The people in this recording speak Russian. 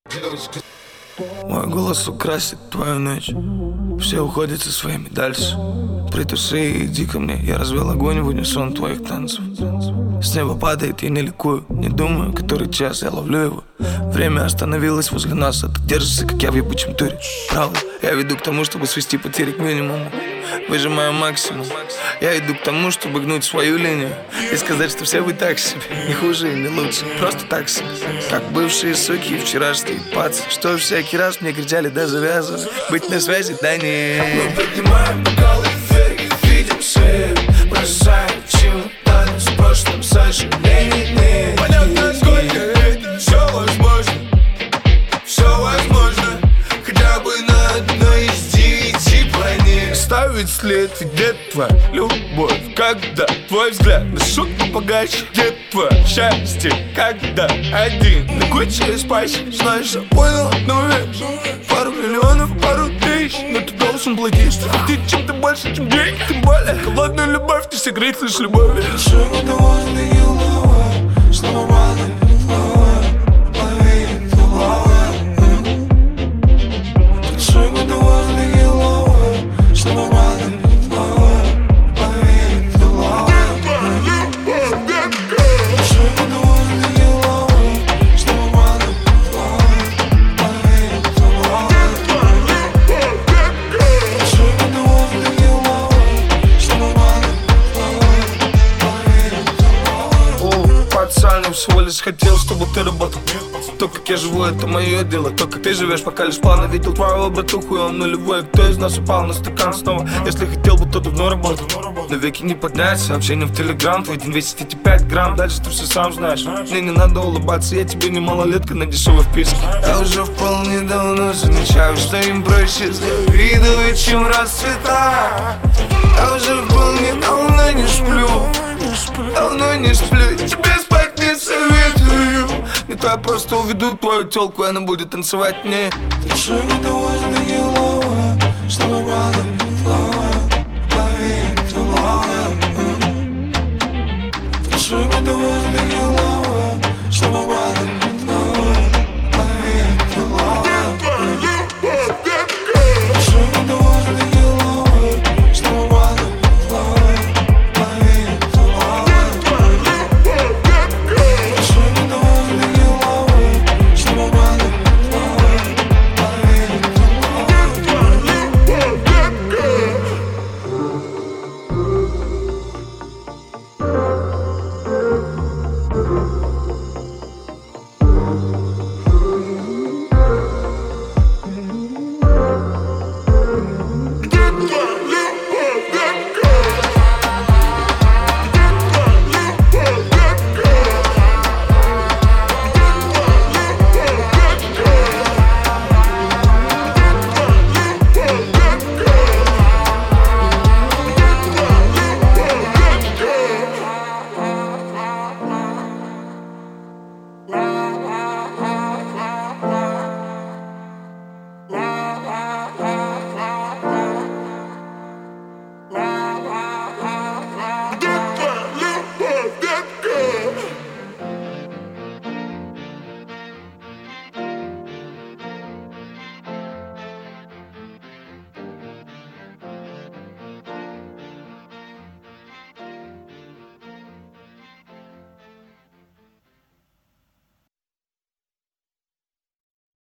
Мой голос украсит твою ночь. Все уходят со своими дальше. Притуши и иди ко мне. Я развел огонь в унисон твоих танцев. С неба падает, я не ликую. Не думаю, который час, я ловлю его. Время остановилось возле нас, а ты держишься, как я в ебучем туре. Правда, я веду к тому, чтобы свести потери к минимуму. Выжимаю максимум. Я иду к тому, чтобы гнуть свою линию и сказать, что все вы так себе. Не хуже и не лучше, просто так себе. Как бывшие суки и вчерашние пацы, что всякий раз мне кричали, да завязывай. Быть на связи, да не. Мы поднимаем бокалы вверх и видим свет. Бросаем чемоданы с прошлым сожалениями. Понятно, сколько это все возможно. Все возможно, хотя бы на одной из 9 планет. Ставить след, где твоя любовь? Когда твой взгляд на шутку погасит? Где твое счастье? Когда один на куче спасибо. Знаешь, я понял одну вещь. Пару миллионов, пару тысяч, но ты должен платить, что ты чем-то больше, чем деньги. Тем более, холодную любовь ты согреть лишь любовью. Всего лишь хотел, чтобы ты работал. То, как я живу, это мое дело. То, как ты живешь, пока лишь планы. Видел твоего братуху, и он нулевой. Кто из нас упал на стакан снова? Если хотел бы, то давно работал. На веки не поднять сообщение в телеграм. Твой день весит эти 5 грамм. Дальше ты все сам знаешь. Мне не надо улыбаться, я тебе не малолетка на дешевой вписке. Я уже вполне давно замечаю, что им проще завидовать, чем расцветать. Я уже вполне давно не сплю. Давно не сплю, тебе спать не советую. Не то я просто уведу твою тёлку, и она будет танцевать мне. Дыши недовольно елово, чтобы рада плавает, плавает. Дыши недовольно.